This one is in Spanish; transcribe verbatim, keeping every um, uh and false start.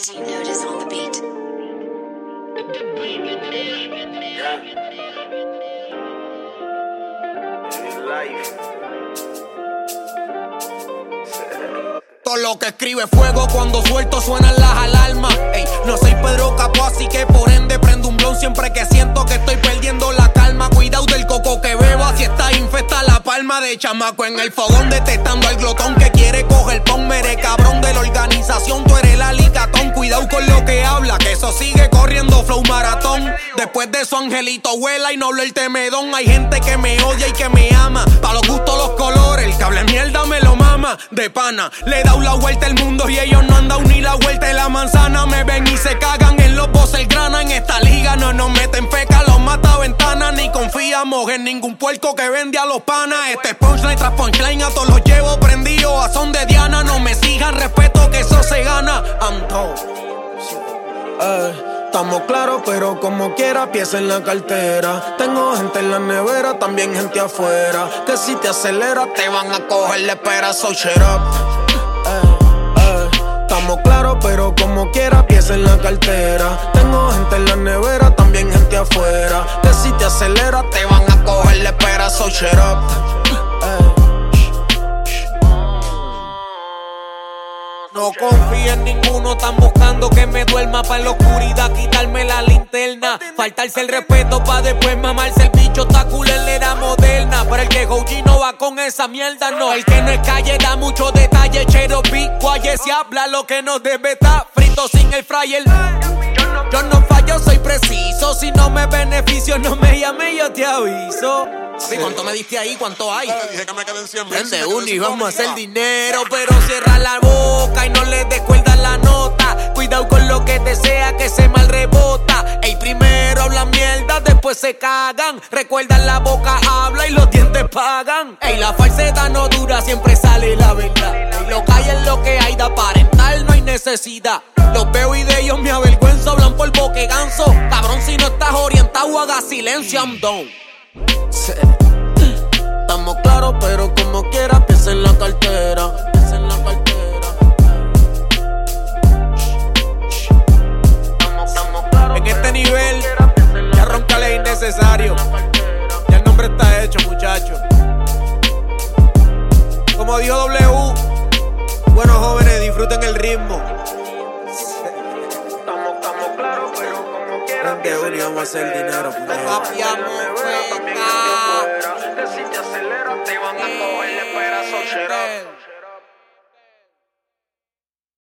D Notice on the beat. Todo lo que escribe fuego cuando suelto suenan las alarmas. Ey, no soy Pedro Capó, así que por ende prendo un blon siempre que siento que estoy perdiendo la calma. Cuidado del coco que beba, si está infesta la palma de chamaco en el fogón, detestando al glotón que quiere coger pon. Mere cabrón de la organización, tú eres el alicatón. Cuidado con lo que habla, que eso sigue corriendo flow maratón. Después de eso Angelito vuela y no habla el temedón. Hay gente que me odia y que me ama, pa' los gustos los colores, el cable mierda me lo mama. De pana, le da la vuelta al mundo y ellos no han dado ni la vuelta de la manzana. Me ven y se cagan en los bosses el grana. En esta liga no nos meten feca, los mata ventana. Ni confiamos en ningún puerco que vende a los panas. Este es punchline tras punchline, a todos los llevo prendidos a son de Diana. No me sigan, respeto que eso se gana. I'm told. Eh, estamos claros, pero como quiera, pieza en la cartera. Tengo gente en la nevera, también gente afuera, que si te aceleras te van a coger la espera. So shut up. Estamos claros, pero como quiera, pieza en la cartera. Tengo gente en la nevera, también gente afuera, que si te aceleras te van a coger la espera. So shut up. No confío en ninguno, están buscando que me duerma pa' en la oscuridad quitarme la linterna. Faltarse el respeto pa' después mamarse el bicho, está cool en la era moderna. Pero el que O G no va con esa mierda, no. El que no es calle da mucho detalle, chero beat, guaye se habla lo que no debe estar frito sin el fryer. Yo no fallo, soy preciso, si no me beneficio no me llame, yo te aviso. Sí. ¿Cuánto me diste ahí? ¿Cuánto hay? Te dije que me queden cien mil. Prende uno y vamos a hacer dinero, pero cierra la boca y no le descuelda la nota. Cuidado con lo que desea que se mal rebota. Ey, primero hablan mierda, después se cagan. Recuerdan la boca habla y los dientes pagan. Ey, la falsedad no dura, siempre sale la verdad. Ey, lo que hay es lo que hay, de aparentar no hay necesidad. Los veo y de ellos me avergüenzo, hablan por boque ganso. Cabrón, si no estás orientado, haga silencio, I'm done. Estamos claros, pero como quiera, piensa en la cartera. Piensa en la cartera. Estamos, estamos claros, en este nivel, ya roncale es innecesario. Ya el nombre está hecho, muchachos. Como dijo W, buenos jóvenes, disfruten el ritmo. Estamos, estamos claros, pero como quiera, vamos a hacer dinero.